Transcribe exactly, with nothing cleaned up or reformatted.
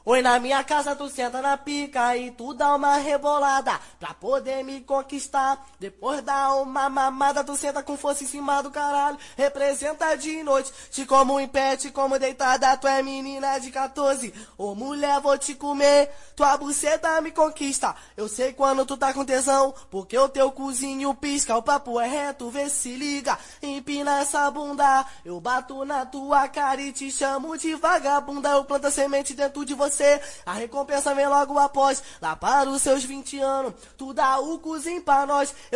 Oi, na minha casa tu senta na pica e tu dá uma rebolada pra poder me conquistar. Depois dá uma mamada, tu senta com força em cima do caralho. Representa de noite, te como em pé, te como deitada. Tu é menina de quatorze, ô mulher vou te comer. Tua buceta me conquista, eu sei quando tu tá com tesão, porque o teu cozinho pisca. O papo é reto, vê se liga, empina essa bunda. Eu bato na tua cara e te chamo de vagabunda. Eu planto a semente dentro de você, a recompensa vem logo após. Lá para os seus vinte anos, tu dá o cozinho pra nós.